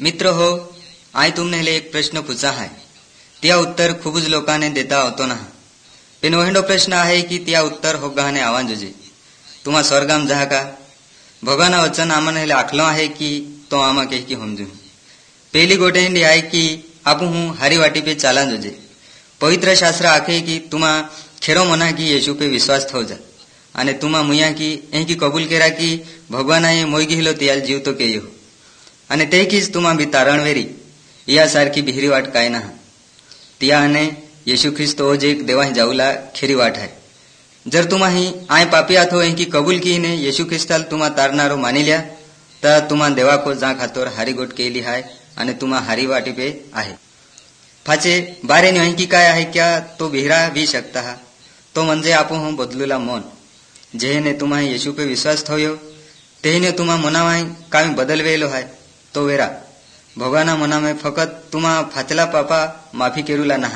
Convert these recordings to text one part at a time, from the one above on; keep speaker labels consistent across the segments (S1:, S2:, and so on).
S1: मित्र हो, आई तुमने ले एक प्रश्न पूछा है, त्या उत्तर खूबच लोकांनी देता होतो ना। पण वहिंडो प्रश्न आहे की त्या उत्तर होगाने आवाज जुजे तुम्हा स्वर्गाम जहा का भगवाना वचन आमने आखलो आहे की तो आमा कह की हमजू। पहली गोटे हिंदी आहे की आपू हूँ हरी वाटी पे चाला जुजे। पवित्र शास्त्र आखे की तुम्हा खेरो मना की येशू पे विश्वास थो जा आणि तुम्हा मुया की एकी कबूल केरा की भगवानाए मोई घेलो त्याल जीव तो केयो आणि ते कीच तुम्हा बी तारणवेरी यासारखी बिहरी वाट काय ना तिया अने येशू ख्रिस्त ओज एक देवा जाऊला खिरी वाट है। जर तुम्हाही आय पापी आथो एकी कबूल की ने येशू ख्रिस्ताल तुम्हा तारणारो मानी लिया तर तुम्हा देवा को जा खातोर हारी गोट केली हाय आणि तुम्हा हारी वाटी पे आहे। फाचे बारे नहीं की काय आहे क्या तो बिहरा भी शकता हा तो म्हणजे आपू हूँ बदलूला मन जेने तुम्हा येशू पे विश्वास थोयो तेने तुम्हा मनावाई कामी बदलवेलो है तो वेरा भगवाना मना में फकत तुम्हा फाचला पापा माफी केरूला नहा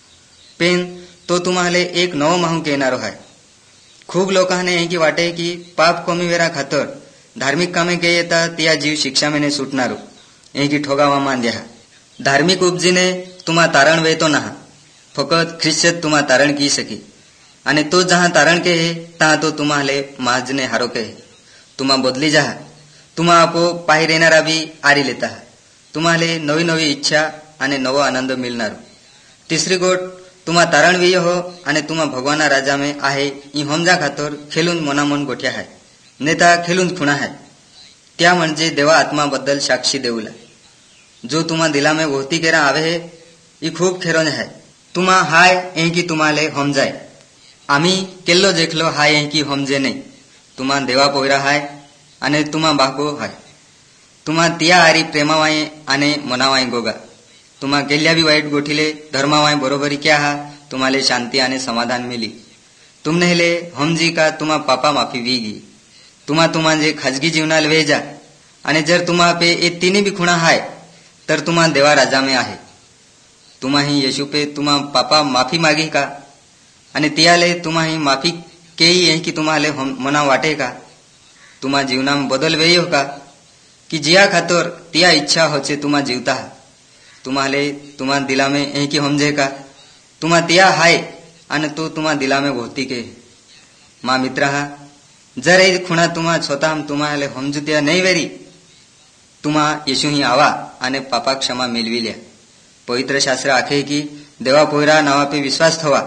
S1: पेन तो तुम्हाले एक नवो माहू केनारो है। खूब लोकांने एकी वाटे की पाप कमी वेरा खातर धार्मिक कामे के येता तिया जीव शिक्षा में सुटनारो एकी ठोगावा मान द्या। धार्मिक उपजीने तुम्हा तारण वेतो नहा फकत ख्रिश्चत तुम्हा तारण की सकी आणि तो जहाँ तारण के है तहाँ तो तुम्हाले महाजने हारो के है। तुम्हा बदली जा तुम्हा आपो पाही रेनारा भी आरी लेता है तुम्हाले नवी नवी इच्छा आणि नवो आनंद मिळणार। तिसरी गोट तुम्हा तारण विय हो आणि तुम्हा भगवाना राजा में आहे ई हमजा खातर खेलून मनामन गोठ्या है नेता खेलून खुणा है त्या म्हणजे देवा आत्मा बद्दल साक्षी देऊला जो तुम्हा दिला में वोती केरा आवे है ई खूब खेरोन है। तुम्हा हाय एकी तुम्हाले हमजाय आम्ही केल्लो देखलो हाय एकी हमजे नहीं तुम्हा देवा पोयरा हाय आणि तुम्हा बाको हाय तुम्हा तिया आरी प्रेमावाई आणि मनावाई गोगा तुम्हा केल्या भी वाईट गोठीले धर्मावाई बरोबरी क्या हा तुम्हाले शांती आणि समाधान मिली तुमने ले हमजी का तुम्हा पापा माफी वीगी तुम्हा जे खाजगी जीवनाल वेजा आणि जर तुम्हा पे ये तिनी भी खुणा हाय तर तुम्हा देवा राजा में आहे। तुम्हा ही येशू पे तुम्हा पापा माफी मागी का आणि तियाले तुम्हा ही माफी केही है की तुम्हाले मना वाटे का तुम्हा जीवना में बदल वे हो का कि जिया खातर तिया इच्छा होचे तुम्हा जीवता तुम्हाले तुम्हा दिला में एक ही हमजे का तुम्हा तिया हाय आणि तो तुम्हा दिला में भोती के मा मित्र जर एक खुणा तुम्हा स्वतः तुम्हाले हमजू त्या नहीं वेरी तुम्हा येशू ही आवा आणि पापा क्षमा मिलविल्या। पवित्र शास्त्र आखे की देवा पोयरा नावा पे विश्वास थवा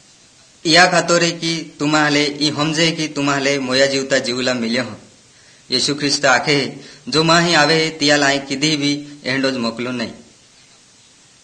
S1: या खातोरे की तुम्हाले ई हमजे की तुम्हाले मोया जीवता जीवला मिले हो। येशू ख्रिस्त आखे जो माही आवे तिया लाई किधी भी एंडोज मोकलो नहीं।